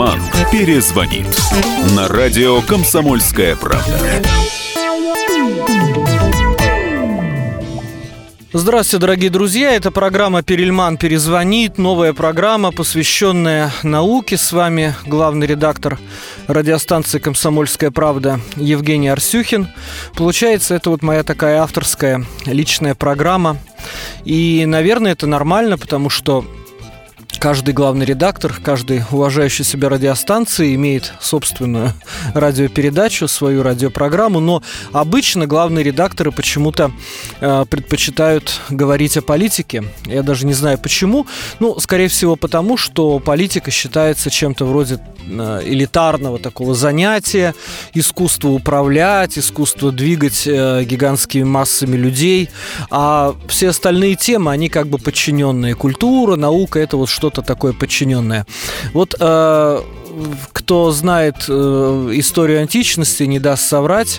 Перельман перезвонит на радио «Комсомольская правда». Здравствуйте, дорогие друзья, это программа «Перельман перезвонит», новая программа, посвященная науке. С вами главный редактор радиостанции «Комсомольская правда» Евгений Арсюхин. Получается, это вот моя такая авторская личная программа. И, наверное, это нормально, потому что каждый главный редактор, каждый уважающий себя радиостанции имеет собственную радиопередачу, свою радиопрограмму, но обычно главные редакторы почему-то предпочитают говорить о политике. Я даже не знаю почему. Ну, скорее всего, потому что политика считается чем-то вроде элитарного такого занятия, искусство управлять, искусство двигать гигантскими массами людей, а все остальные темы, они как бы подчиненные. Культура, наука – это вот что-то такое подчиненное. Вот кто знает историю античности, не даст соврать.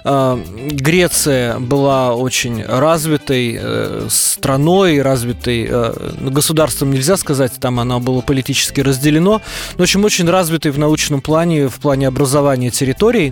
Греция была очень развитой страной, развитой государством нельзя сказать, там оно было политически разделено, но в общем очень развитой в научном плане, в плане образования территорий.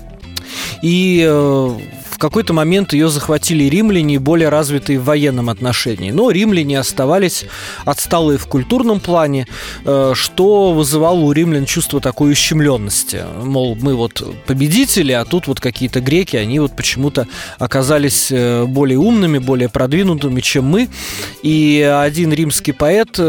И в какой-то момент ее захватили римляне, более развитые в военном отношении. Но римляне оставались отсталые в культурном плане, что вызывало у римлян чувство такой ущемленности. Мол, мы вот победители, а тут вот какие-то греки, они вот почему-то оказались более умными, более продвинутыми, чем мы. И один римский поэт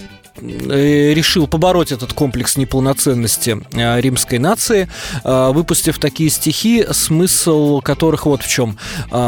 решил побороть этот комплекс неполноценности римской нации, выпустив такие стихи, смысл которых вот в чем.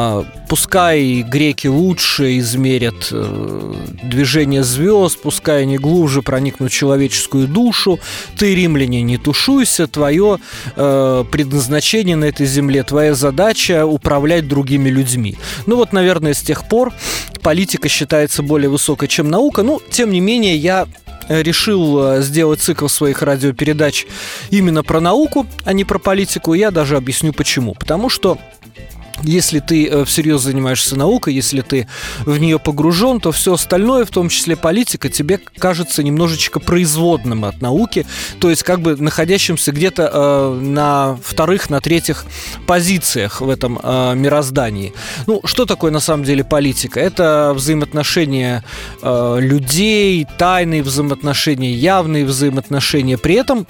Пускай греки лучше измерят движение звезд, пускай они глубже проникнут в человеческую душу, ты, римляне, не тушуйся, твое предназначение на этой земле, твоя задача управлять другими людьми. Ну вот, наверное, с тех пор политика считается более высокой, чем наука, но, тем не менее, я решил сделать цикл своих радиопередач именно про науку, а не про политику. Я даже объясню почему. Потому что если ты всерьез занимаешься наукой, если ты в нее погружен, то все остальное, в том числе политика, тебе кажется немножечко производным от науки, то есть как бы находящимся где-то на вторых, на третьих позициях в этом мироздании. Ну, что такое на самом деле политика? Это взаимоотношения людей, тайные взаимоотношения, явные взаимоотношения. При этом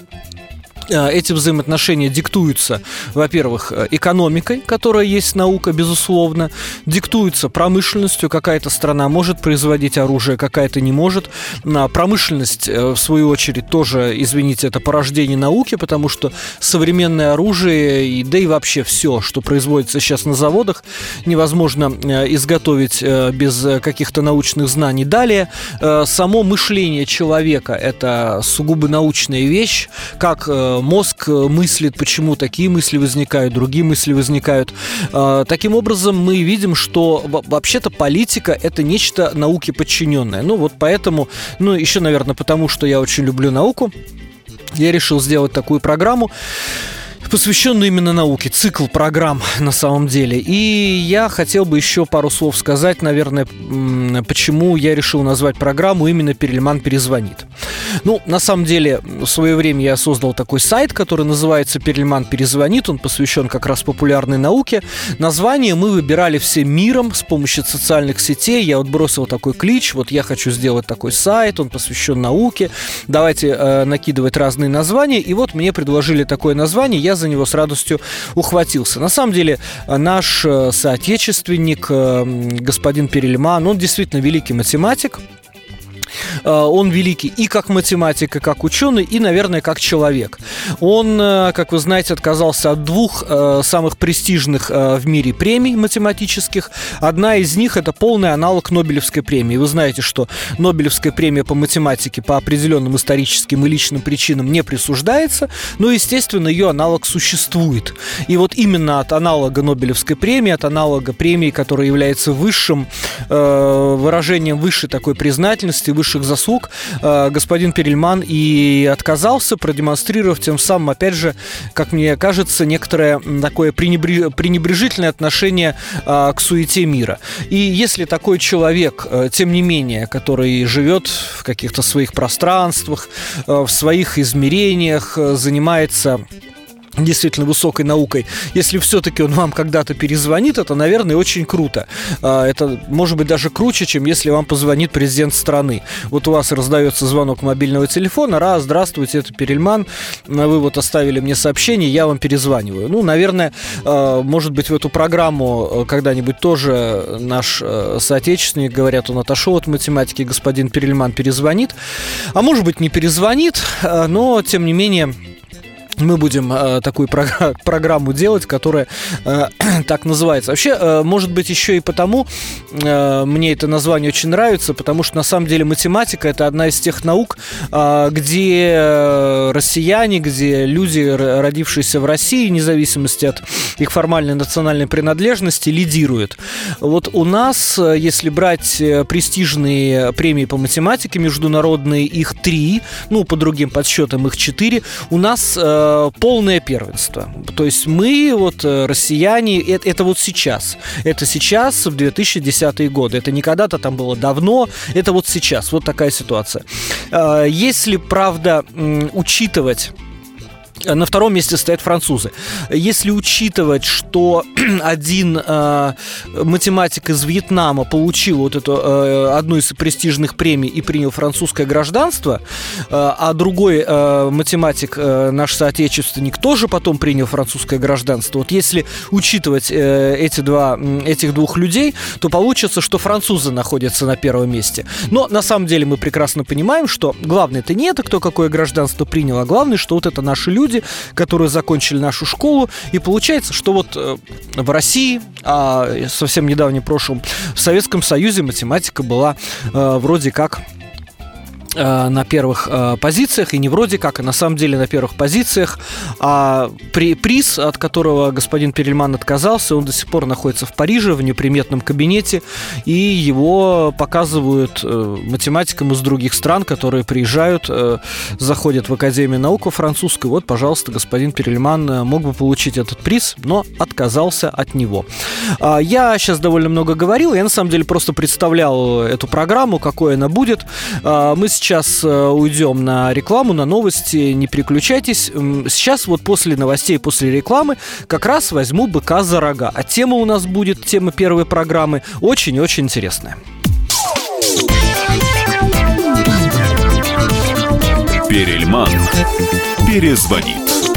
эти взаимоотношения диктуются, во-первых, экономикой, которая есть наука, безусловно, диктуются промышленностью. Какая-то страна может производить оружие, какая-то не может. Промышленность, в свою очередь, тоже, извините, это порождение науки, потому что современное оружие, да и вообще все, что производится сейчас на заводах, невозможно изготовить без каких-то научных знаний. Далее, само мышление человека – это сугубо научная вещь, как мозг мыслит, почему такие мысли возникают, другие мысли возникают. Таким образом, мы видим, что вообще-то политика – это нечто науке подчиненное. Ну вот поэтому, ну еще, наверное, потому что я очень люблю науку, я решил сделать такую программу, посвященную именно науке, цикл программ на самом деле. И я хотел бы еще пару слов сказать, наверное, почему я решил назвать программу именно «Перельман перезвонит». Ну, на самом деле, в свое время я создал такой сайт, который называется «Перельман перезвонит». Он посвящен как раз популярной науке. Название мы выбирали всем миром с помощью социальных сетей. Я вот бросил такой клич, вот я хочу сделать такой сайт, он посвящен науке. Давайте накидывать разные названия. И вот мне предложили такое название, я за него с радостью ухватился. На самом деле, наш соотечественник, господин Перельман, он действительно великий математик. Он великий и как математик, и как ученый, и, наверное, как человек. Он, как вы знаете, отказался от двух самых престижных в мире премий математических. Одна из них – это полный аналог Нобелевской премии. Вы знаете, что Нобелевская премия по математике по определенным историческим и личным причинам не присуждается, но, естественно, ее аналог существует. И вот именно от аналога Нобелевской премии, от аналога премии, которая является высшим выражением высшей такой признательности, высших заслуг господин Перельман и отказался, продемонстрировав тем самым, опять же, как мне кажется, некоторое такое пренебрежительное отношение к суете мира. И если такой человек, тем не менее, который живет в каких-то своих пространствах, в своих измерениях, занимается действительно высокой наукой, если все-таки он вам когда-то перезвонит, это, наверное, очень круто. Это может быть даже круче, чем если вам позвонит президент страны. Вот у вас раздается звонок мобильного телефона: здравствуйте, это Перельман, вы вот оставили мне сообщение, я вам перезваниваю. Ну, наверное, может быть, в эту программу когда-нибудь тоже наш соотечественник, говорят, он отошел от математики, господин Перельман перезвонит. А может быть, не перезвонит, но, тем не менее, мы будем такую программу делать, которая так называется. Вообще, может быть, еще и потому мне это название очень нравится, потому что, на самом деле, математика – это одна из тех наук, где россияне, где люди, родившиеся в России, вне зависимости от их формальной национальной принадлежности, лидируют. Вот у нас, если брать престижные премии по математике международные, их 3, ну, по другим подсчетам их 4, у нас полное первенство. То есть мы, вот, россияне, это вот сейчас. Это сейчас, в 2010-е годы. Это не когда-то там было давно, это вот сейчас. Вот такая ситуация. Если, правда, учитывать... На втором месте стоят французы. Если учитывать, что один математик из Вьетнама получил вот эту одну из престижных премий и принял французское гражданство, а другой математик, наш соотечественник, тоже потом принял французское гражданство. Вот если учитывать этих двух людей, то получится, что французы находятся на первом месте. Но на самом деле мы прекрасно понимаем, что главное-то не это, кто какое гражданство принял, а главное, что вот это наши люди, которые закончили нашу школу. И получается, что вот в России, а совсем недавнем прошлом в Советском Союзе математика была вроде как на первых позициях, и не вроде как, а на самом деле на первых позициях. А приз, от которого господин Перельман отказался, он до сих пор находится в Париже, в неприметном кабинете, и его показывают математикам из других стран, которые приезжают, заходят в Академию наук французскую. Вот, пожалуйста, господин Перельман мог бы получить этот приз, но отказался от него. Я сейчас довольно много говорил, я на самом деле просто представлял эту программу, какой она будет. Мы сейчас уйдем на рекламу, на новости, не переключайтесь. Сейчас вот после новостей, после рекламы как раз возьму быка за рога. А тема у нас будет, тема первой программы, очень-очень интересная. Перельман перезвонит.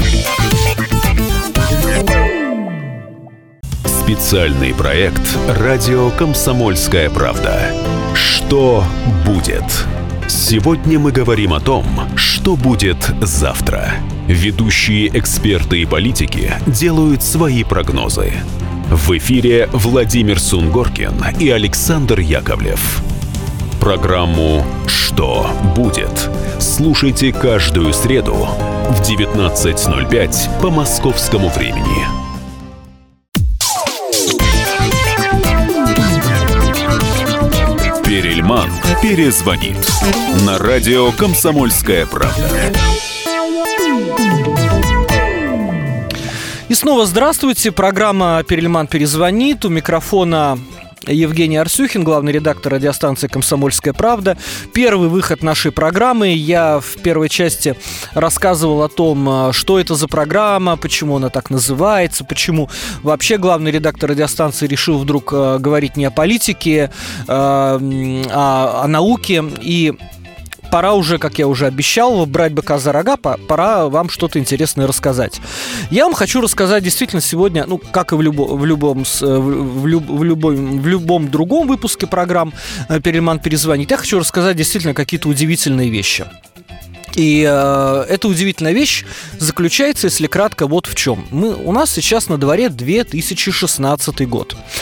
Специальный проект «Радио Комсомольская правда». Что будет? Сегодня мы говорим о том, что будет завтра. Ведущие эксперты и политики делают свои прогнозы. В эфире Владимир Сунгоркин и Александр Яковлев. Программу «Что будет?» слушайте каждую среду в 19:05 по московскому времени. Перельман перезвонит на радио «Комсомольская правда». И снова здравствуйте. Программа «Перельман перезвонит». У микрофона Евгений Арсюхин, главный редактор радиостанции «Комсомольская правда». Первый выход нашей программы. Я в первой части рассказывал о том, что это за программа, почему она так называется, почему вообще главный редактор радиостанции решил вдруг говорить не о политике, а о науке. И пора уже, как я уже обещал, брать быка за рога, пора вам что-то интересное рассказать. Я вам хочу рассказать действительно сегодня, ну, как и в любом другом выпуске программ «Перельман перезвонит», я хочу рассказать действительно какие-то удивительные вещи. И эта удивительная вещь заключается, если кратко, вот в чем. У нас сейчас на дворе 2016 год.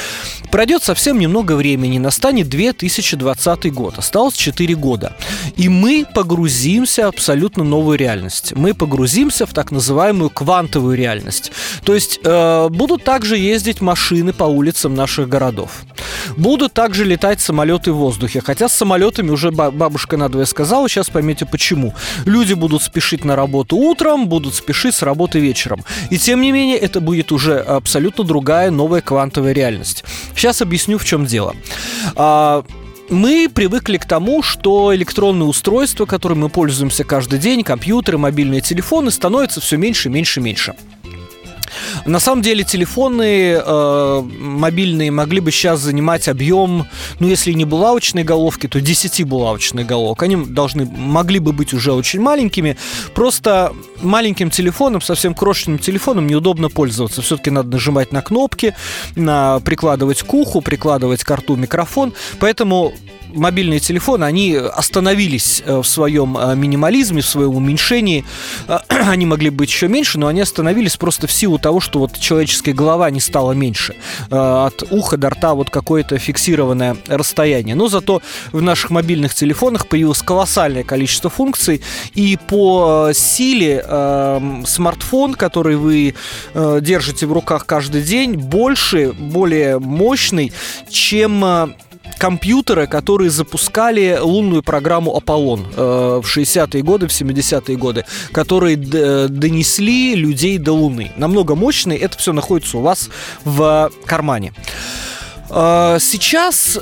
Пройдет совсем немного времени, настанет 2020 год, осталось 4 года. И мы погрузимся в абсолютно новую реальность. Мы погрузимся в так называемую квантовую реальность. То есть будут также ездить машины по улицам наших городов. Будут также летать самолеты в воздухе. Хотя с самолетами уже бабушка надвое сказала, сейчас поймете почему. Люди будут спешить на работу утром, будут спешить с работы вечером. И тем не менее, это будет уже абсолютно другая, новая квантовая реальность. Сейчас объясню, в чем дело. Мы привыкли к тому, что электронные устройства, которыми мы пользуемся каждый день, компьютеры, мобильные телефоны, становятся все меньше, меньше, меньше. На самом деле телефоны мобильные могли бы сейчас занимать объем, если не булавочной головки, то 10 булавочных головок. Они могли бы быть уже очень маленькими. Просто маленьким телефоном, совсем крошечным телефоном неудобно пользоваться. Все-таки надо нажимать на кнопки, прикладывать к уху, прикладывать к рту микрофон. Поэтому мобильные телефоны, они остановились в своем минимализме, в своем уменьшении. Они могли быть еще меньше, но они остановились просто в силу того, что вот человеческая голова не стала меньше. От уха до рта вот какое-то фиксированное расстояние. Но зато в наших мобильных телефонах появилось колоссальное количество функций. И по силе смартфон, который вы держите в руках каждый день, больше, более мощный, чем компьютеры, которые запускали лунную программу «Аполлон» в 60-е годы, в 70-е годы, которые донесли людей до Луны. Намного мощные, это все находится у вас в кармане. Сейчас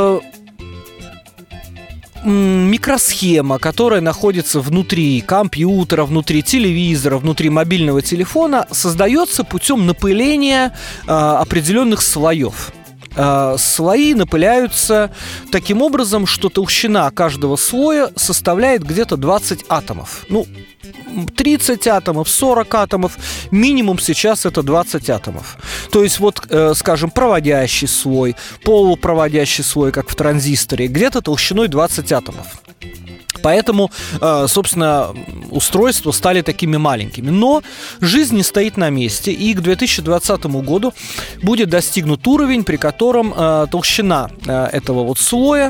микросхема, которая находится внутри компьютера, внутри телевизора, внутри мобильного телефона, создается путем напыления определенных слоев. Слои напыляются таким образом, что толщина каждого слоя составляет где-то 20 атомов. 30 атомов, 40 атомов, минимум сейчас это 20 атомов. То есть скажем, проводящий слой, полупроводящий слой, как в транзисторе, где-то толщиной 20 атомов. Поэтому, собственно, устройства стали такими маленькими. Но жизнь не стоит на месте, и к 2020 году будет достигнут уровень, при котором толщина этого слоя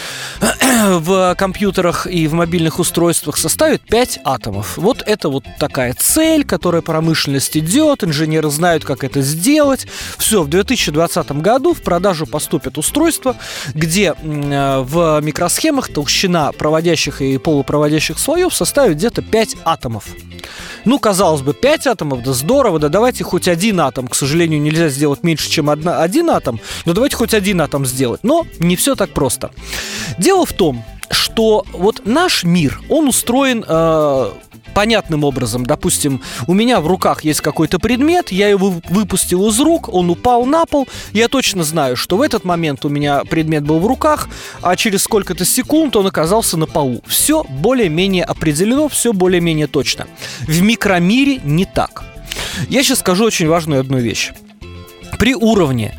в компьютерах и в мобильных устройствах составит 5 атомов. Вот это такая цель, которая промышленность идет, инженеры знают, как это сделать. Все, в 2020 году в продажу поступят устройства, где в микросхемах толщина проводящих и полупроводящих слоев составит где-то 5 атомов. Казалось бы, 5 атомов, да здорово, да давайте хоть один атом. К сожалению, нельзя сделать меньше, чем один атом, но давайте хоть один атом сделать. Но не все так просто. Дело в том, что наш мир, он устроен понятным образом. Допустим, у меня в руках есть какой-то предмет, я его выпустил из рук, он упал на пол. Я точно знаю, что в этот момент у меня предмет был в руках, а через сколько-то секунд он оказался на полу. Все более-менее определено, все более-менее точно. В микромире не так. Я сейчас скажу очень важную одну вещь. При уровне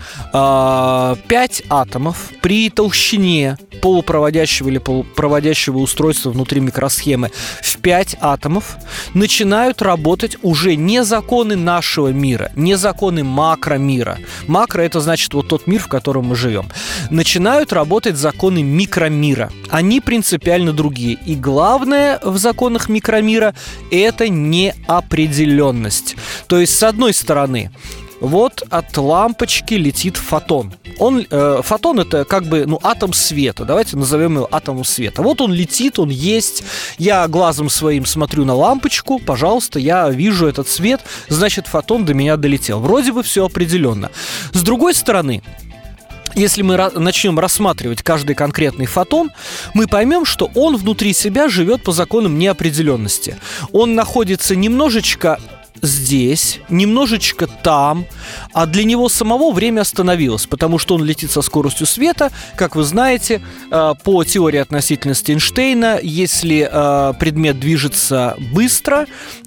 5 атомов, при толщине полупроводящего или полупроводящего устройства внутри микросхемы в 5 атомов начинают работать уже не законы нашего мира, не законы макромира. Макро – это значит тот мир, в котором мы живем. Начинают работать законы микромира. Они принципиально другие. И главное в законах микромира – это неопределенность. То есть, с одной стороны, от лампочки летит фотон. Фотон – это атом света. Давайте назовем его атомом света. Он летит, он есть. Я глазом своим смотрю на лампочку. Пожалуйста, я вижу этот свет. Значит, фотон до меня долетел. Вроде бы все определенно. С другой стороны, если мы начнем рассматривать каждый конкретный фотон, мы поймем, что он внутри себя живет по законам неопределенности. Он находится немножечко здесь, немножечко там, а для него самого время остановилось, потому что он летит со скоростью света. Как вы знаете, по теории относительности Эйнштейна, если предмет движется быстро,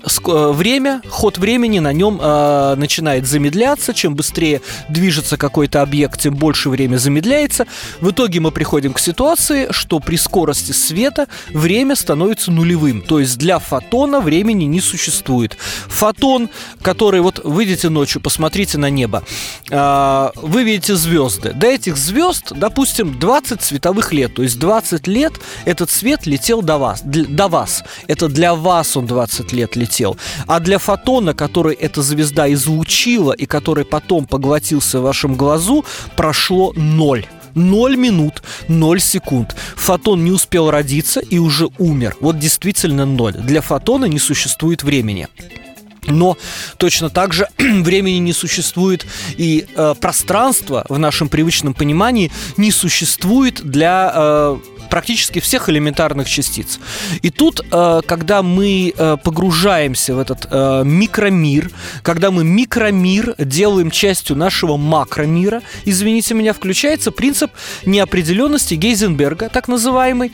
ход времени на нем начинает замедляться. Чем быстрее движется какой-то объект, тем больше время замедляется. В итоге мы приходим к ситуации, что при скорости света время становится нулевым. То есть для фотона времени не существует. Фотон фотон, который, вот выйдете ночью, посмотрите на небо, вы видите звезды. До этих звезд, допустим, 20 световых лет. То есть 20 лет этот свет летел до вас. Это для вас он 20 лет летел. А для фотона, который эта звезда излучила и который потом поглотился в вашем глазу, прошло 0 минут, 0 секунд. Фотон не успел родиться и уже умер. Вот действительно 0. Для фотона не существует времени. Но точно так же времени не существует и пространство в нашем привычном понимании не существует для практически всех элементарных частиц. И тут, когда мы погружаемся в этот микромир, когда мы микромир делаем частью нашего макромира, извините меня, включается принцип неопределенности Гейзенберга, так называемый,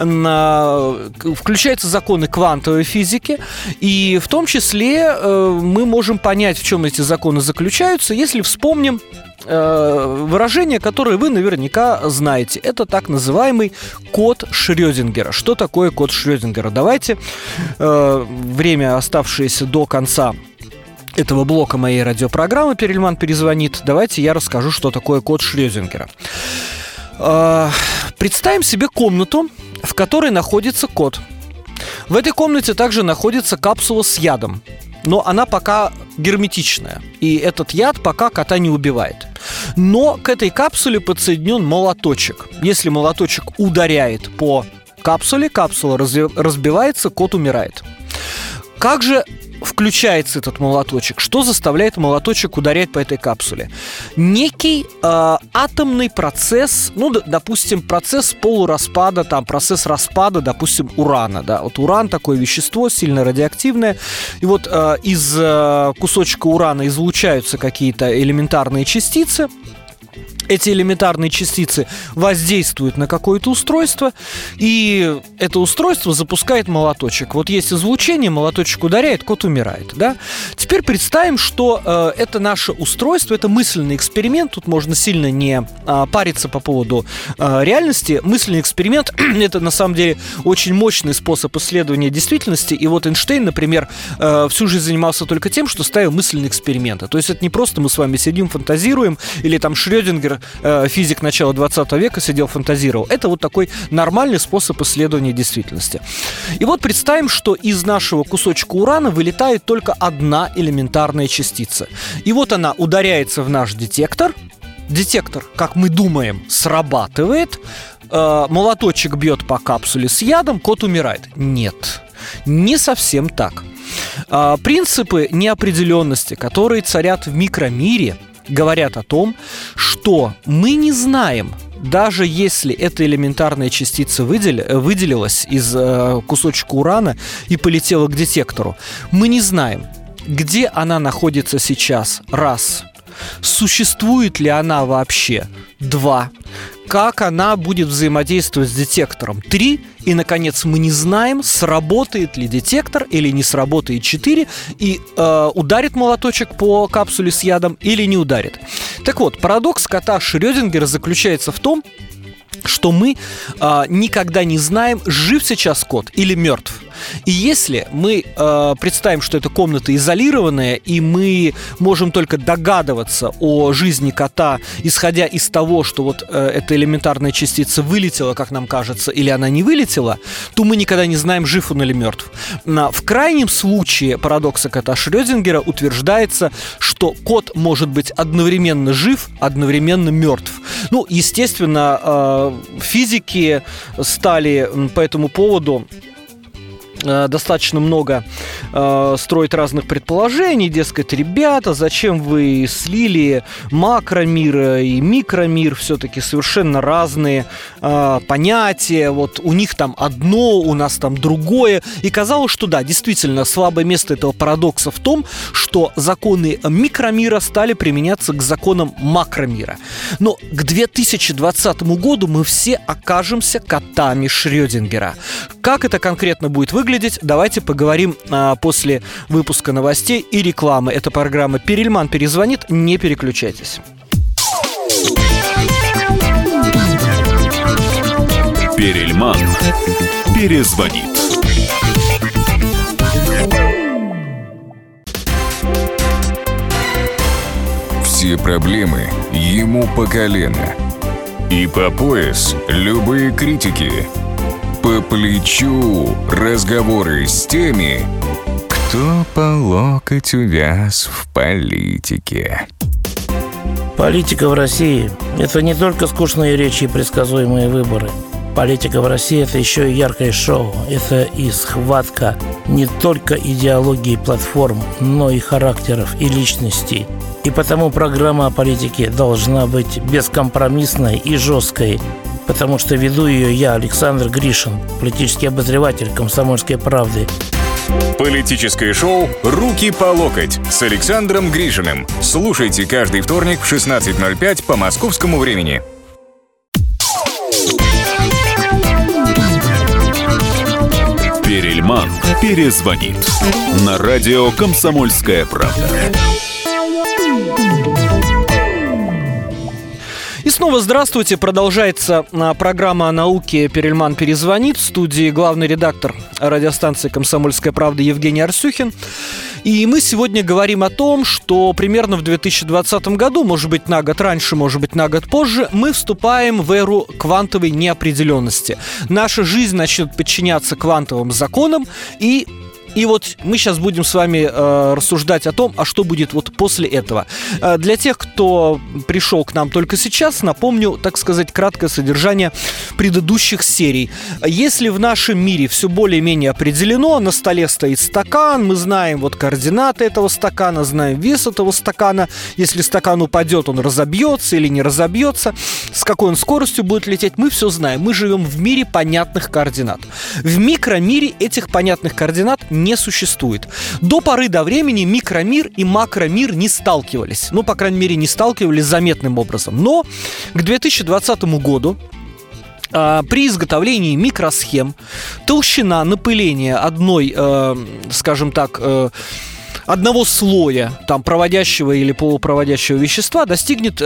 включаются законы квантовой физики, и в том числе мы можем понять, в чем эти законы заключаются, если вспомним выражение, которое вы наверняка знаете. Это так называемый код Шрёдингера. Что такое код Шрёдингера? Давайте время, оставшееся до конца этого блока моей радиопрограммы «Перельман перезвонит», давайте я расскажу, что такое код Шрёдингера. Представим себе комнату, в которой находится кот. В этой комнате также находится капсула с ядом, но она пока герметичная, и этот яд пока кота не убивает. Но к этой капсуле подсоединен молоточек. Если молоточек ударяет по капсуле, капсула разбивается, кот умирает. Как же включается этот молоточек? Что заставляет молоточек ударять по этой капсуле? Некий атомный процесс, допустим, процесс полураспада, процесс распада, допустим, урана. Да? Вот уран такое вещество, сильно радиоактивное. И вот из кусочка урана излучаются какие-то элементарные частицы. Эти элементарные частицы воздействуют на какое-то устройство, и это устройство запускает молоточек. Вот есть излучение, молоточек ударяет, кот умирает, да? Теперь представим, что это наше устройство, это мысленный эксперимент. Тут можно сильно не париться по поводу реальности. Мысленный эксперимент – это, на самом деле, очень мощный способ исследования действительности. И вот Эйнштейн, например, всю жизнь занимался только тем, что ставил мысленные эксперименты. То есть это не просто мы с вами сидим, фантазируем, или там Шрёдингер, физик начала 20 века, сидел, фантазировал. Это вот такой нормальный способ исследования действительности. И вот представим, что из нашего кусочка урана вылетает только одна элементарная частица. И вот она ударяется в наш детектор. Детектор, как мы думаем, срабатывает. Молоточек бьет по капсуле с ядом, кот умирает. Нет, не совсем так. Принципы неопределенности, которые царят в микромире, говорят о том, что мы не знаем, даже если эта элементарная частица выделилась из кусочка урана и полетела к детектору, мы не знаем, где она находится сейчас, раз, существует ли она вообще, два, как она будет взаимодействовать с детектором, 3, и, наконец, мы не знаем, сработает ли детектор или не сработает, 4, и ударит молоточек по капсуле с ядом или не ударит. Так вот, парадокс кота Шрёдингера заключается в том, что мы никогда не знаем, жив сейчас кот или мертв. И если мы представим, что эта комната изолированная, и мы можем только догадываться о жизни кота, исходя из того, что вот эта элементарная частица вылетела, как нам кажется, или она не вылетела, то мы никогда не знаем, жив он или мертв. В крайнем случае парадокса кота Шрёдингера утверждается, что кот может быть одновременно жив, одновременно мертв. Естественно, физики стали по этому поводу достаточно много строить разных предположений, дескать, ребята, зачем вы слили макромир и микромир, все-таки совершенно разные понятия, вот у них там одно, у нас там другое, и казалось, что да, действительно, слабое место этого парадокса в том, что законы микромира стали применяться к законам макромира. Но к 2020 году мы все окажемся котами Шрёдингера. Как это конкретно будет выглядеть, давайте поговорим после выпуска новостей и рекламы. Это программа «Перельман перезвонит». Не переключайтесь. Перельман перезвонит. все проблемы ему по колено. И по пояс любые критики. По плечу разговоры с теми, кто по локоть увяз в политике. Политика в России – это не только скучные речи и предсказуемые выборы. Политика в России – это еще и яркое шоу. Это и схватка не только идеологии и платформ, но и характеров и личностей. И потому программа о политике должна быть бескомпромиссной и жесткой, потому что веду ее я, Александр Гришин, политический обозреватель «Комсомольской правды». Политическое шоу «Руки по локоть» с Александром Гришиным. Слушайте каждый вторник в 16:05 по московскому времени. Перельман перезвонит. На радио «Комсомольская правда». И снова здравствуйте. Продолжается программа о науке «Перельман перезвонит». В студии главный редактор радиостанции «Комсомольская правда» Евгений Арсюхин. И мы сегодня говорим о том, что примерно в 2020 году, может быть, на год раньше, может быть, на год позже, мы вступаем в эру квантовой неопределенности. Наша жизнь начнет подчиняться квантовым законам, и вот мы сейчас будем с вами рассуждать о том, а что будет вот после этого. Для тех, кто пришел к нам только сейчас, напомню, так сказать, краткое содержание предыдущих серий. Если в нашем мире все более-менее определено, на столе стоит стакан, мы знаем вот координаты этого стакана, знаем вес этого стакана. Если стакан упадет, он разобьется или не разобьется, с какой он скоростью будет лететь, мы все знаем. Мы живем в мире понятных координат. В микромире этих понятных координат не существует. До поры до времени микромир и макромир не сталкивались. Ну, по крайней мере, не сталкивались заметным образом. Но к 2020 году при изготовлении микросхем толщина напыления одного слоя там, проводящего или полупроводящего вещества достигнет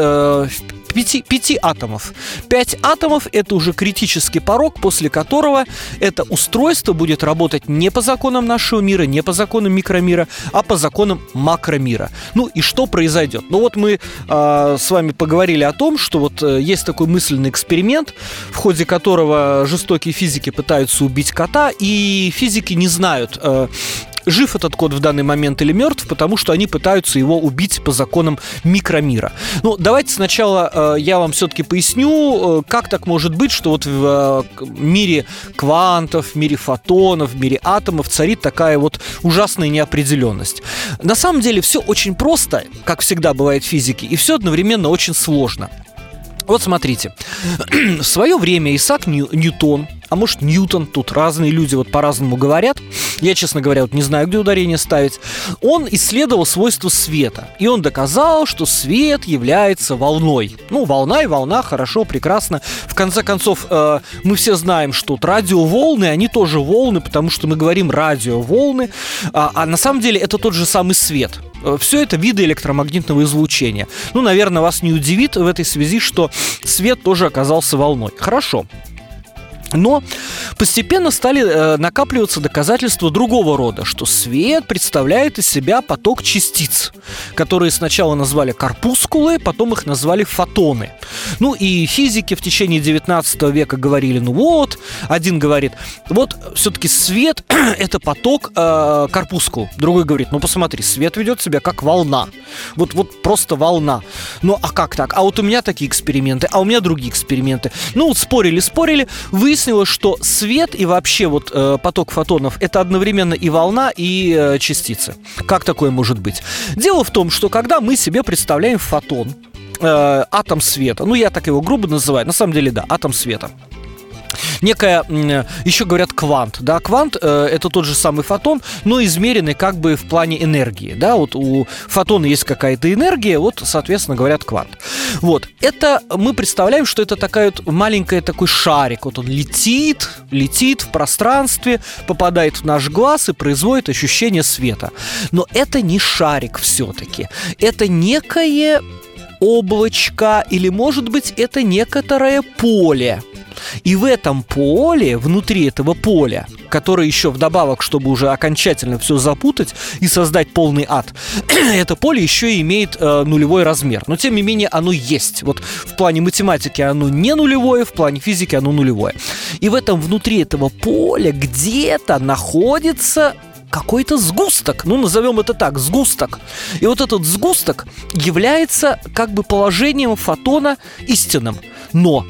5 атомов. 5 атомов – это уже критический порог, после которого это устройство будет работать не по законам нашего мира, не по законам микромира, а по законам макромира. Ну и что произойдет? Ну вот мы с вами поговорили о том, что вот есть такой мысленный эксперимент, в ходе которого жестокие физики пытаются убить кота, и физики не знают, жив этот кот в данный момент или мертв, потому что они пытаются его убить по законам микромира. Ну, давайте сначала я вам все-таки поясню, как так может быть, что вот в мире квантов, в мире фотонов, в мире атомов царит такая вот ужасная неопределенность. На самом деле все очень просто, как всегда бывает в физике, и все одновременно очень сложно. Вот смотрите, в свое время Исаак Ньютон, а может Ньютон, тут разные люди вот по-разному говорят, я, честно говоря, вот не знаю, где ударение ставить, он исследовал свойства света, и он доказал, что свет является волной. Ну, волна и волна, хорошо, прекрасно. В конце концов, мы все знаем, что радиоволны, они тоже волны, потому что мы говорим радиоволны, а на самом деле это тот же самый свет. Все это виды электромагнитного излучения. Ну, наверное, вас не удивит в этой связи, что свет тоже оказался волной. Хорошо. Но постепенно стали накапливаться доказательства другого рода, что свет представляет из себя поток частиц, которые сначала назвали корпускулы, потом их назвали фотоны. Ну и физики в течение 19 века говорили, ну вот, один говорит, вот все-таки свет – это поток корпускул. Другой говорит, ну посмотри, свет ведет себя как волна. Вот просто волна. Ну а как так? А вот у меня такие эксперименты, а у меня другие эксперименты. Ну вот спорили, выяснилось, что свет и вообще вот поток фотонов – это одновременно и волна, и частицы. Как такое может быть? Дело в том, что когда мы себе представляем фотон, атом света, ну я так его грубо называю, на самом деле да, атом света, некая, еще говорят, квант. Да, квант это тот же самый фотон, но измеренный как бы в плане энергии. Да, вот у фотона есть какая-то энергия, вот, соответственно, говорят квант. Вот, это мы представляем, что это такая вот маленькая такой шарик. Вот он летит в пространстве, попадает в наш глаз и производит ощущение света. Но это не шарик все-таки. Это некое облачко или, может быть, это некоторое поле. И в этом поле, внутри этого поля, которое еще вдобавок, чтобы уже окончательно все запутать и создать полный ад, это поле еще и имеет нулевой размер. Но тем не менее оно есть. Вот в плане математики оно не нулевое, в плане физики оно нулевое. И в этом внутри этого поля где-то находится какой-то сгусток, ну, назовем это так, сгусток. И вот этот сгусток является как бы положением фотона истинным. Но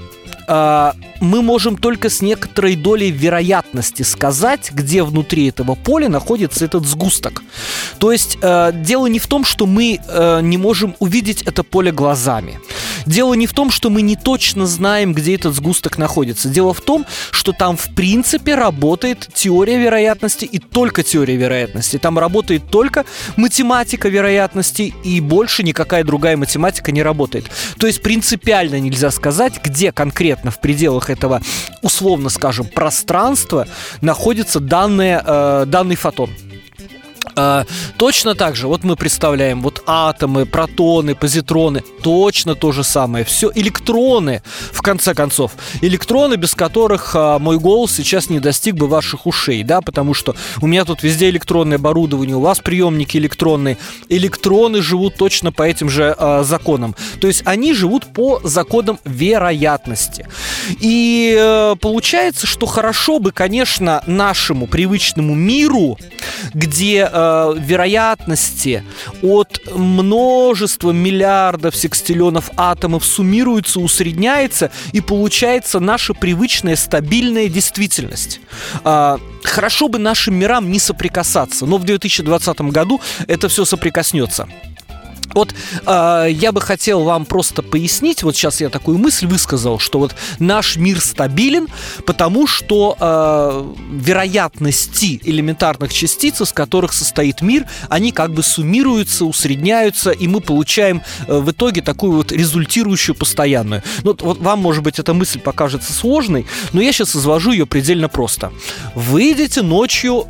мы можем только с некоторой долей вероятности сказать, где внутри этого поля находится этот сгусток. То есть дело не в том, что мы не можем увидеть это поле глазами. Дело не в том, что мы не точно знаем, где этот сгусток находится. Дело в том, что там в принципе работает теория вероятности и только теория вероятности. Там работает только математика вероятности, и больше никакая другая математика не работает. То есть принципиально нельзя сказать, где конкретно в пределах этого, условно скажем, пространства находится данный фотон. Точно так же, вот мы представляем вот атомы, протоны, позитроны, точно то же самое. Все электроны, в конце концов. Электроны, без которых мой голос сейчас не достиг бы ваших ушей, да, потому что у меня тут везде электронное оборудование, у вас приемники электронные. Электроны живут точно по этим же законам. То есть они живут по законам вероятности. И получается, что хорошо бы, конечно, нашему привычному миру, где вероятности от множества миллиардов секстиллионов атомов суммируются, усредняется, и получается наша привычная стабильная действительность. Хорошо бы нашим мирам не соприкасаться, но в 2020 году это все соприкоснется. Вот я бы хотел вам просто пояснить, вот сейчас я такую мысль высказал, что вот наш мир стабилен, потому что вероятности элементарных частиц, из которых состоит мир, они как бы суммируются, усредняются, и мы получаем в итоге такую вот результирующую постоянную. Ну, вот вам, может быть, эта мысль покажется сложной, но я сейчас изложу ее предельно просто. Выйдите ночью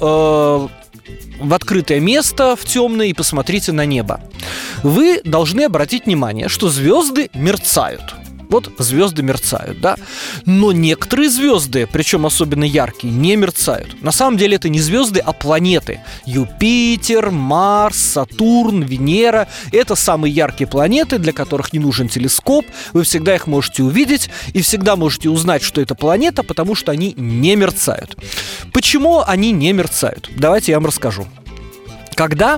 в открытое место, в темное, и посмотрите на небо. Вы должны обратить внимание, что звезды мерцают. Вот звезды мерцают, да? Но некоторые звезды, причем особенно яркие, не мерцают. На самом деле это не звезды, а планеты. Юпитер, Марс, Сатурн, Венера. Это самые яркие планеты, для которых не нужен телескоп. Вы всегда их можете увидеть и всегда можете узнать, что это планета, потому что они не мерцают. Почему они не мерцают? Давайте я вам расскажу. Когда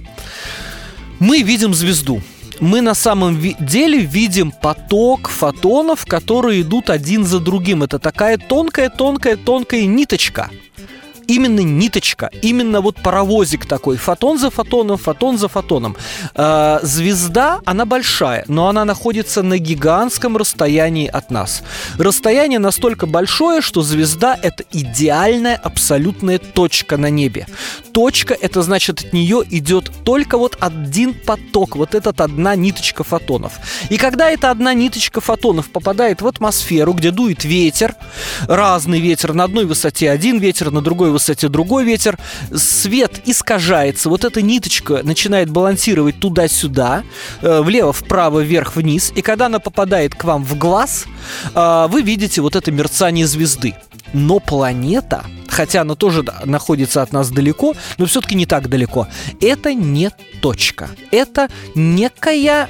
мы видим звезду, мы на самом деле видим поток фотонов, которые идут один за другим. Это такая тонкая ниточка. Именно ниточка, именно вот паровозик такой, фотон за фотоном, фотон за фотоном. Звезда, она большая, но она находится на гигантском расстоянии от нас. Расстояние настолько большое, что звезда — это идеальная, абсолютная точка на небе. Точка — это значит, от нее идет только вот один поток, вот этот одна ниточка фотонов. И когда эта одна ниточка фотонов попадает в атмосферу, где дует ветер, разный ветер, на одной высоте один ветер, на другой высоте другой ветер, свет искажается, вот эта ниточка начинает балансировать туда-сюда, влево, вправо, вверх, вниз, и когда она попадает к вам в глаз, вы видите вот это мерцание звезды. Но планета, хотя она тоже находится от нас далеко, но все-таки не так далеко, это не точка. Это некая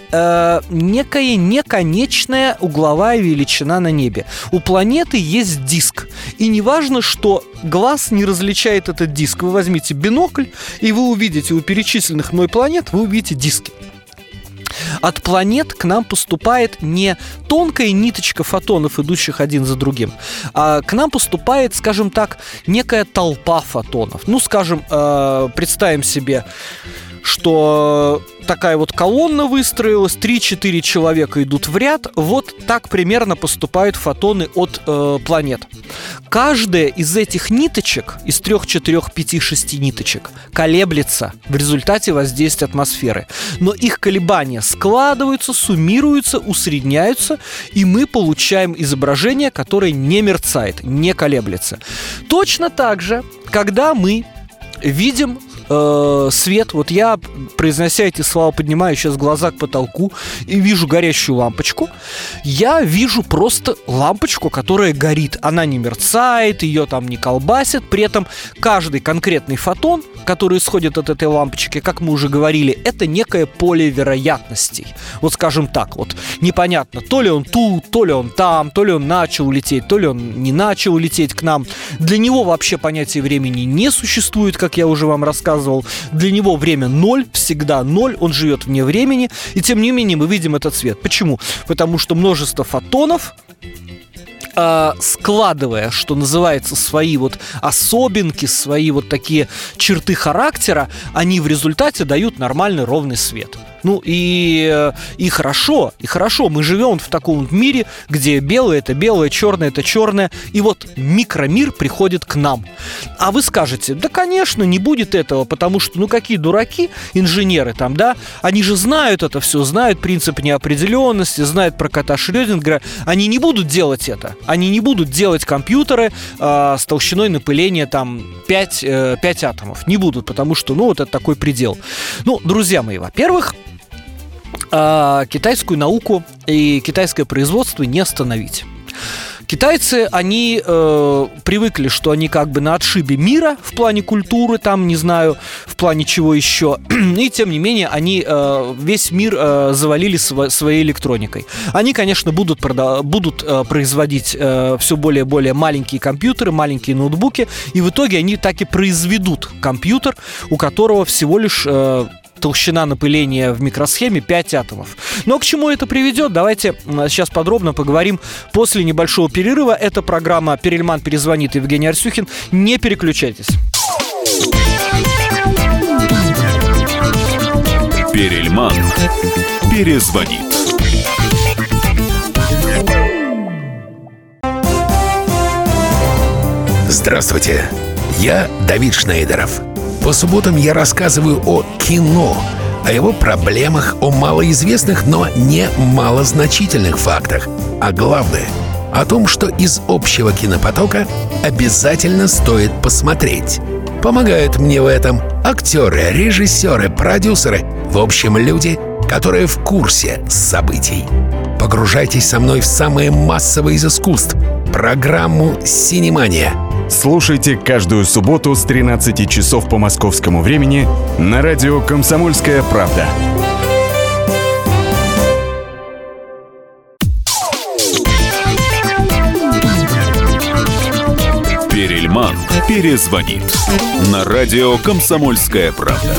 неконечная угловая величина на небе. У планеты есть диск. И не важно, что глаз не различает этот диск. Вы возьмите бинокль, и вы увидите у перечисленных мной планет, вы увидите диски. От планет к нам поступает не тонкая ниточка фотонов, идущих один за другим, а к нам поступает, скажем так, некая толпа фотонов. Ну, скажем, представим себе, что такая вот колонна выстроилась, 3-4 человека идут в ряд, вот так примерно поступают фотоны от планет. Каждая из этих ниточек, из 3, 4, 5, 6 ниточек, колеблется в результате воздействия атмосферы. Но их колебания складываются, суммируются, усредняются, и мы получаем изображение, которое не мерцает, не колеблется. Точно так же, когда мы видим свет. Вот я, произнося эти слова, поднимаю сейчас глаза к потолку и вижу горящую лампочку. Я вижу просто лампочку, которая горит. Она не мерцает, ее там не колбасит. При этом каждый конкретный фотон, который исходит от этой лампочки, как мы уже говорили, это некое поле вероятностей. Вот скажем так, вот непонятно, то ли он тут, то ли он там, то ли он начал лететь, то ли он не начал лететь к нам. Для него вообще понятия времени не существует, как я уже вам рассказывал. Для него время ноль, всегда ноль, он живет вне времени. И тем не менее мы видим этот свет. Почему? Потому что множество фотонов, складывая, что называется, свои вот особенки, свои вот такие черты характера, они в результате дают нормальный ровный свет. Ну и хорошо, мы живем в таком мире, где белое это белое, черное это черное, и вот микромир приходит к нам. А вы скажете, да, конечно, не будет этого, потому что, ну, какие дураки, инженеры там, да, они же знают это все, знают принцип неопределенности, знают про кота Шрёдингера, они не будут делать это, они не будут делать компьютеры с толщиной напыления там 5 атомов, не будут, потому что, ну, вот это такой предел. Ну, друзья мои, во-первых, китайскую науку и китайское производство не остановить. Китайцы, они привыкли, что они как бы на отшибе мира в плане культуры, там, не знаю, в плане чего еще. И, тем не менее, они весь мир завалили своей электроникой. Они, конечно, будут производить все более и более маленькие компьютеры, маленькие ноутбуки, и в итоге они так и произведут компьютер, у которого всего лишь толщина напыления в микросхеме 5 атомов. Но к чему это приведет? Давайте сейчас подробно поговорим после небольшого перерыва. Это программа «Перельман перезвонит», Евгений Арсюхин. Не переключайтесь. Перельман перезвонит. Здравствуйте, я Давид Шнейдеров. По субботам я рассказываю о кино, о его проблемах, о малоизвестных, но не малозначительных фактах. А главное, о том, что из общего кинопотока обязательно стоит посмотреть. Помогают мне в этом актеры, режиссеры, продюсеры, в общем, люди, которые в курсе событий. Погружайтесь со мной в самое массовое из искусств — программу «Синемания». Слушайте каждую субботу с 13 часов по московскому времени на радио «Комсомольская правда». Перельман перезвонит на радио «Комсомольская правда».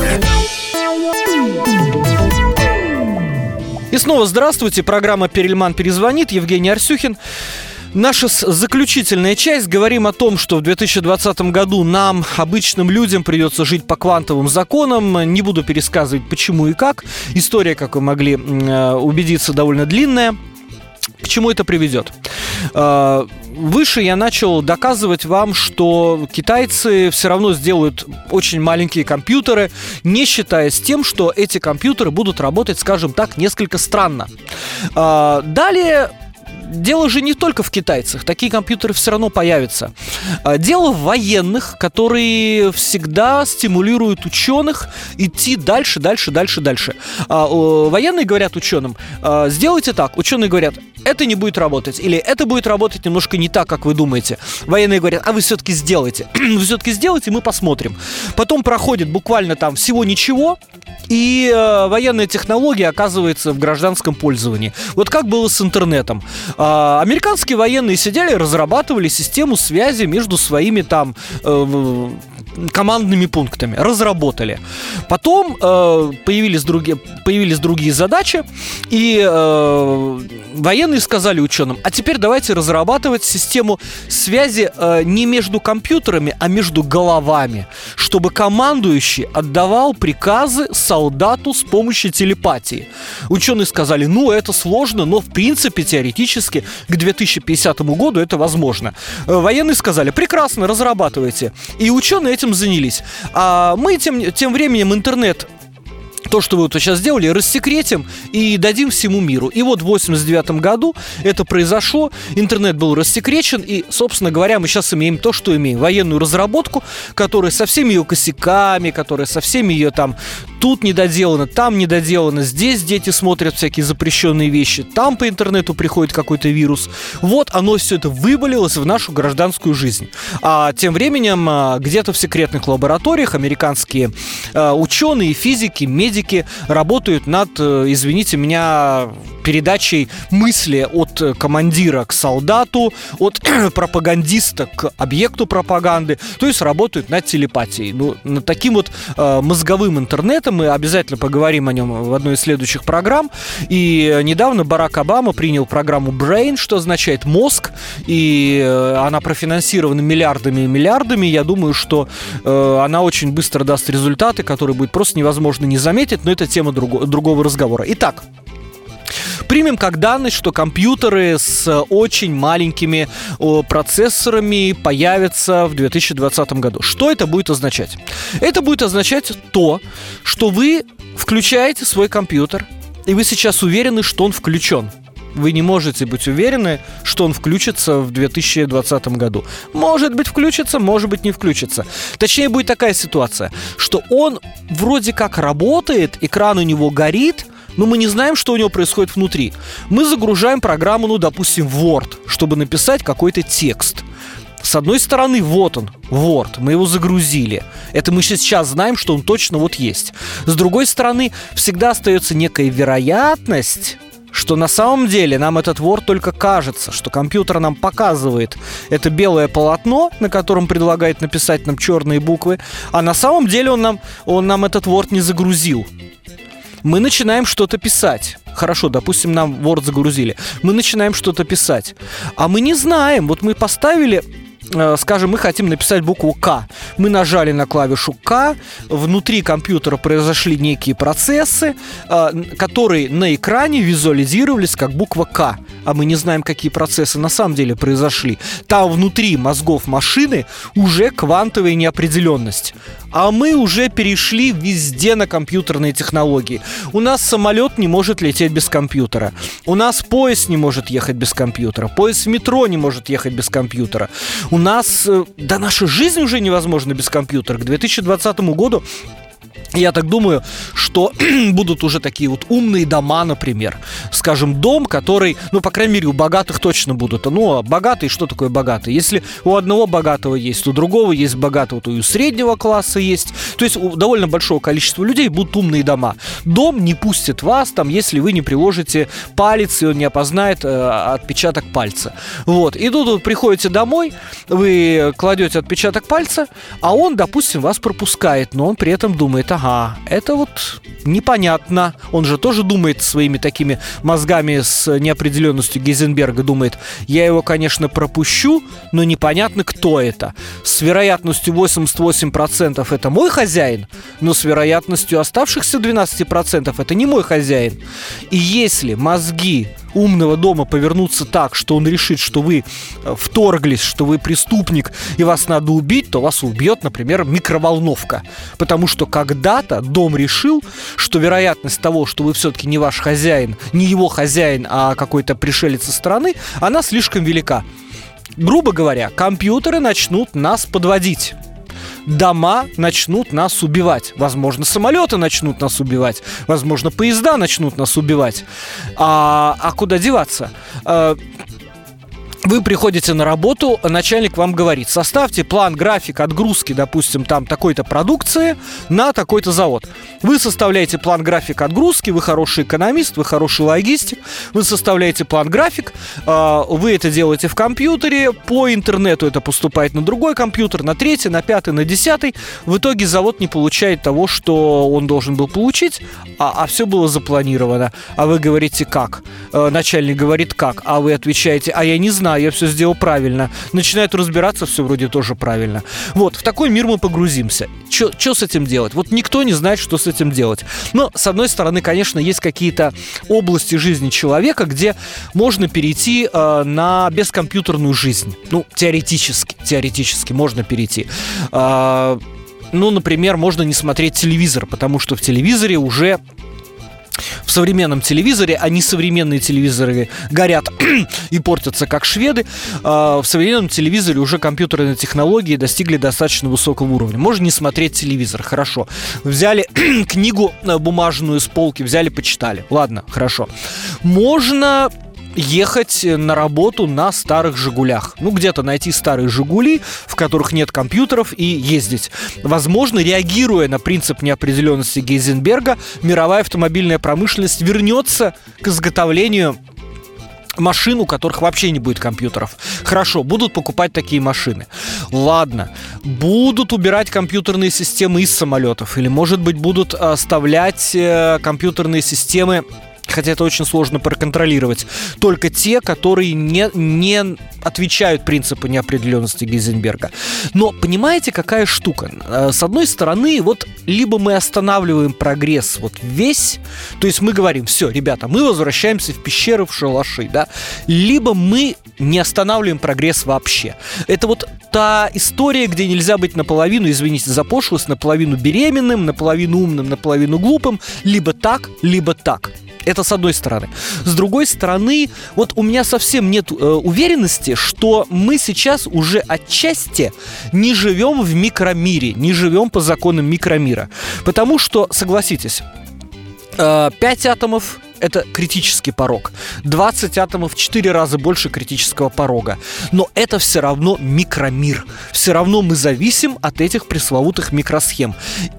И снова здравствуйте, программа «Перельман перезвонит», Евгений Арсюхин. Наша заключительная часть. Говорим о том, что в 2020 году нам, обычным людям, придется жить по квантовым законам. Не буду пересказывать, почему и как. История, как вы могли убедиться, довольно длинная. К чему это приведет? Выше я начал доказывать вам, что китайцы все равно сделают очень маленькие компьютеры, не считаясь тем, что эти компьютеры будут работать, скажем так, несколько странно. Далее... Дело же не только в китайцах, такие компьютеры все равно появятся. Дело в военных, которые всегда стимулируют ученых идти дальше. Военные говорят ученым: сделайте так. Ученые говорят: это не будет работать, или это будет работать немножко не так, как вы думаете. Военные говорят: а вы все-таки сделайте. Вы все-таки сделайте, мы посмотрим. Потом проходит буквально там всего ничего, и военная технология оказывается в гражданском пользовании. Вот как было с интернетом. Американские военные сидели, разрабатывали систему связи между своими там командными пунктами, разработали. Потом появились другие задачи, и военные сказали ученым: а теперь давайте разрабатывать систему связи не между компьютерами, а между головами, чтобы командующий отдавал приказы солдату с помощью телепатии. Ученые сказали: ну, это сложно, но в принципе, теоретически, к 2050 году это возможно. Военные сказали: прекрасно, разрабатывайте. И ученые этим занялись. А мы тем временем интернет то, что вы вот сейчас сделали, рассекретим и дадим всему миру. И вот в 1989 году это произошло, интернет был рассекречен, и, собственно говоря, мы сейчас имеем то, что имеем. Военную разработку, которая со всеми ее косяками, которая со всеми ее там тут недоделана, там недоделана, здесь дети смотрят всякие запрещенные вещи, там по интернету приходит какой-то вирус. Вот оно все это вывалилось в нашу гражданскую жизнь. А тем временем где-то в секретных лабораториях американские ученые, физики, медики работают над, извините меня, передачей мысли от командира к солдату, от пропагандиста к объекту пропаганды, то есть работают над телепатией. Ну, над таким вот мозговым интернетом мы обязательно поговорим о нем в одной из следующих программ. И недавно Барак Обама принял программу Brain, что означает мозг, и она профинансирована миллиардами и миллиардами. Я думаю, что она очень быстро даст результаты, которые будет просто невозможно не заметить, но это тема другого разговора. Итак, примем как данность, что компьютеры с очень маленькими процессорами появятся в 2020 году. Что это будет означать? Это будет означать то, что вы включаете свой компьютер, и вы сейчас уверены, что он включен. Вы не можете быть уверены, что он включится в 2020 году. Может быть, включится, может быть, не включится. Точнее, будет такая ситуация, что он вроде как работает, экран у него горит, но мы не знаем, что у него происходит внутри. Мы загружаем программу, ну, допустим, Word, чтобы написать какой-то текст. С одной стороны, вот он, Word, мы его загрузили. Это мы сейчас знаем, что он точно вот есть. С другой стороны, всегда остается некая вероятность, что на самом деле нам этот Word только кажется, что компьютер нам показывает это белое полотно, на котором предлагает написать нам черные буквы, а на самом деле он нам этот Word не загрузил. Мы начинаем что-то писать. Хорошо, допустим, нам Word загрузили. Мы начинаем что-то писать. А мы не знаем. Вот мы поставили, скажем, мы хотим написать букву К. Мы нажали на клавишу К. Внутри компьютера произошли некие процессы, которые на экране визуализировались как буква К. А мы не знаем, какие процессы на самом деле произошли. Там внутри мозгов машины уже квантовая неопределенность. А мы уже перешли везде на компьютерные технологии. У нас самолет не может лететь без компьютера. У нас поезд не может ехать без компьютера. Поезд в метро не может ехать без компьютера. У нас, да, наша жизнь уже невозможна без компьютера. К 2020 году, я так думаю, что будут уже такие вот умные дома, например. Скажем, дом, который, ну, по крайней мере, у богатых точно будут. Ну, а богатый, что такое богатый? Если у одного богатого есть, у другого есть богатого, то и у среднего класса есть. То есть у довольно большого количества людей будут умные дома. Дом не пустит вас, там, если вы не приложите палец, и он не опознает отпечаток пальца. Вот. И тут вы приходите домой, вы кладете отпечаток пальца, а он, допустим, вас пропускает, но он при этом думает: ага, это вот непонятно. Он же тоже думает своими такими мозгами с неопределенностью Гейзенберга, думает: я его, конечно, пропущу, но непонятно, кто это. С вероятностью 88% это мой хозяин, но с вероятностью оставшихся 12% это не мой хозяин. И если мозги умного дома повернутся так, что он решит, что вы вторглись, что вы преступник и вас надо убить, то вас убьет, например, микроволновка. Потому что когда-то дом решил, что вероятность того, что вы все-таки не ваш хозяин, не его хозяин, а какой-то пришелец со стороны, она слишком велика. Грубо говоря, компьютеры начнут нас подводить. Дома начнут нас убивать. Возможно, самолеты начнут нас убивать. Возможно, поезда начнут нас убивать. А куда деваться? Вы приходите на работу, начальник вам говорит: составьте план, график отгрузки, допустим, там такой-то продукции на такой-то завод. Вы составляете план, график отгрузки, вы хороший экономист, вы хороший логистик, вы составляете план, график, вы это делаете в компьютере, по интернету это поступает на другой компьютер, на третий, на пятый, на десятый. В итоге завод не получает того, что он должен был получить, а все было запланировано. А вы говорите: как? Начальник говорит: как? А вы отвечаете: а я не знаю, я все сделал правильно. Начинают разбираться, все вроде тоже правильно. Вот, в такой мир мы погрузимся. Что с этим делать? Вот никто не знает, что с этим делать. Но, с одной стороны, конечно, есть какие-то области жизни человека, где можно перейти на бескомпьютерную жизнь. Ну, теоретически можно перейти. например, можно не смотреть телевизор, потому что в телевизоре уже... В современном телевизоре, а не современные телевизоры горят и портятся, как шведы. В современном телевизоре уже компьютерные технологии достигли достаточно высокого уровня. Можно не смотреть телевизор, хорошо. Взяли книгу бумажную с полки, взяли, почитали. Ладно, хорошо. Можно... ехать на работу на старых «Жигулях». Где-то найти старые «Жигули», в которых нет компьютеров, и ездить. Возможно, реагируя на принцип неопределенности Гейзенберга, мировая автомобильная промышленность вернется к изготовлению машин, у которых вообще не будет компьютеров. Хорошо, будут покупать такие машины. Ладно, будут убирать компьютерные системы из самолетов. Или, может быть, будут оставлять компьютерные системы, хотя это очень сложно проконтролировать, только те, которые не отвечают принципу неопределенности Гейзенберга. Но понимаете, какая штука? С одной стороны, либо мы останавливаем прогресс весь, то есть мы говорим: все, ребята, мы возвращаемся в пещеры, в шалаши, да? Либо мы не останавливаем прогресс вообще. Это та история, где нельзя быть наполовину, извините за пошлость, наполовину беременным, наполовину умным, наполовину глупым, либо так, либо так. Это с одной стороны. С другой стороны, у меня совсем нет уверенности, что мы сейчас уже отчасти не живем в микромире, не живем по законам микромира. Потому что, согласитесь, 5 атомов — это критический порог. 20 атомов в 4 раза больше критического порога. Но это все равно микромир. Все равно мы зависим от этих пресловутых микросхем.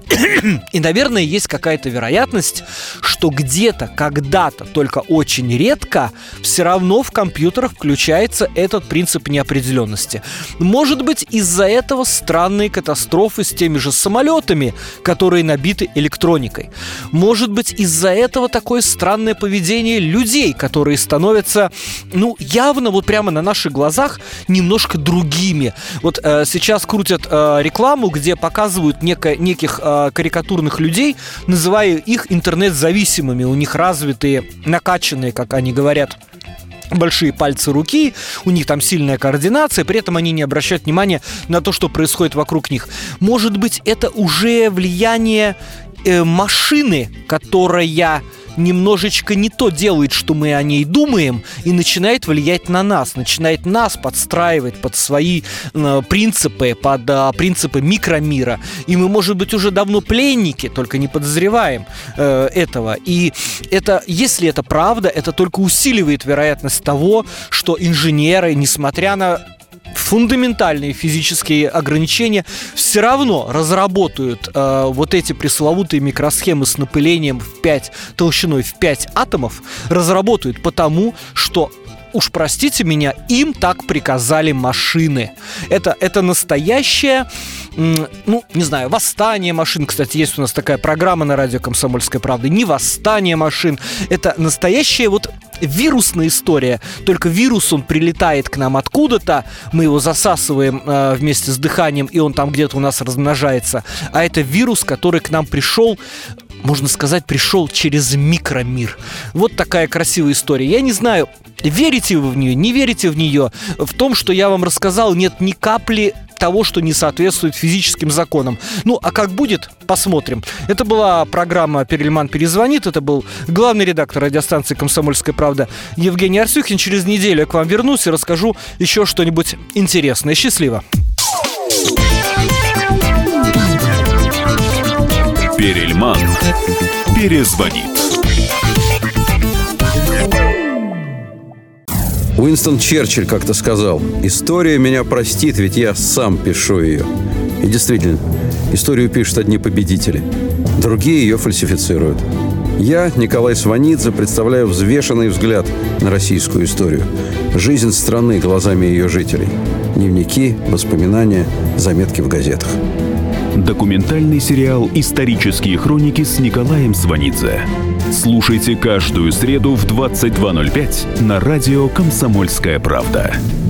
И, наверное, есть какая-то вероятность, что где-то, когда-то, только очень редко, все равно в компьютерах включается этот принцип неопределенности. Может быть, из-за этого странные катастрофы с теми же самолетами, которые набиты электроникой. Может быть, из-за этого такое странное поведение людей, которые становятся, явно прямо на наших глазах немножко другими. Сейчас крутят рекламу, где показывают неких карикатурных людей, называя их интернет-зависимыми. У них развитые, накачанные, как они говорят, большие пальцы руки, у них там сильная координация, при этом они не обращают внимания на то, что происходит вокруг них. Может быть, это уже влияние машины, которая немножечко не то делает, что мы о ней думаем, и начинает влиять на нас, начинает нас подстраивать под свои принципы, под принципы микромира. И мы, может быть, уже давно пленники, только не подозреваем этого. И это, если это правда, это только усиливает вероятность того, что инженеры, несмотря на фундаментальные физические ограничения, все равно разработают эти пресловутые микросхемы с напылением толщиной в 5 атомов, разработают потому, что, уж простите меня, им так приказали машины. Это настоящее, не знаю, восстание машин. Кстати, есть у нас такая программа на радио «Комсомольская правда». Не восстание машин. Это настоящая вирусная история. Только вирус, он прилетает к нам откуда-то, мы его засасываем вместе с дыханием, и он там где-то у нас размножается. А это вирус, который к нам пришел, можно сказать, пришел через микромир. Вот такая красивая история. Я не знаю, верите вы в нее, не верите в нее. В том, что я вам рассказал, нет ни капли того, что не соответствует физическим законам. А как будет, посмотрим. Это была программа «Перельман перезвонит». Это был главный редактор радиостанции «Комсомольская правда» Евгений Арсюхин. Через неделю я к вам вернусь и расскажу еще что-нибудь интересное. Счастливо! Перельман перезвонит. Уинстон Черчилль как-то сказал: «История меня простит, ведь я сам пишу ее». И действительно, историю пишут одни победители, другие ее фальсифицируют. Я, Николай Сванидзе, представляю взвешенный взгляд на российскую историю. Жизнь страны глазами ее жителей. Дневники, воспоминания, заметки в газетах. Документальный сериал «Исторические хроники» с Николаем Сванидзе. Слушайте каждую среду в 22:05 на радио «Комсомольская правда».